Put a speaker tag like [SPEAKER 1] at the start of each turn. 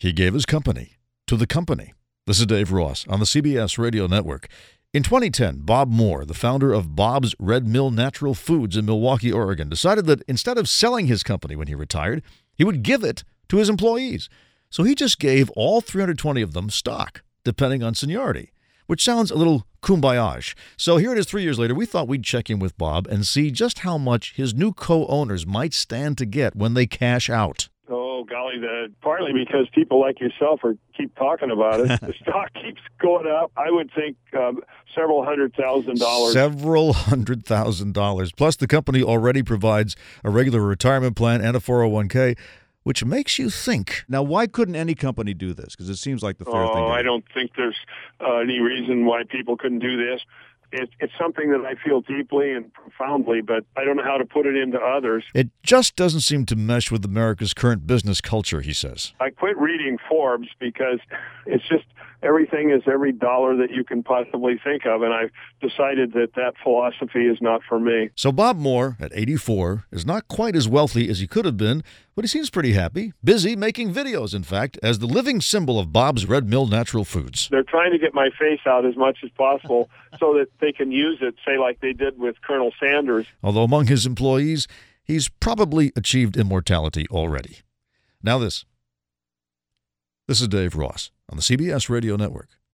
[SPEAKER 1] He gave his company to the company. This is Dave Ross on the CBS Radio Network. In 2010, Bob Moore, the founder of Bob's Red Mill Natural Foods in Milwaukee, Oregon, decided that instead of selling his company when he retired, he would give it to his employees. So he just gave all 320 of them stock, depending on seniority, which sounds a little kumbaya-ish. So here it is 3 years later. We thought we'd check in with Bob and see just how much his new co-owners might stand to get when they cash out.
[SPEAKER 2] Oh, golly, partly because people like yourself keep talking about it. The stock keeps going up. I would think several $100,000.
[SPEAKER 1] Several $100,000. Plus, the company already provides a regular retirement plan and a 401k, which makes you think. Now, why couldn't any company do this? Because it seems like the fair thing to do.
[SPEAKER 2] I don't think there's any reason why people couldn't do this. It's something that I feel deeply and profoundly, but I don't know how to put it into others.
[SPEAKER 1] It just doesn't seem to mesh with America's current business culture, he says.
[SPEAKER 2] I quit reading Forbes because it's just everything is every dollar that you can possibly think of, and I've decided that philosophy is not for me.
[SPEAKER 1] So Bob Moore, at 84, is not quite as wealthy as he could have been, but he seems pretty happy, busy making videos, in fact, as the living symbol of Bob's Red Mill Natural Foods.
[SPEAKER 2] They're trying to get my face out as much as possible so that they can use it, say, like they did with Colonel Sanders.
[SPEAKER 1] Although among his employees, he's probably achieved immortality already. Now this. This is Dave Ross on the CBS Radio Network.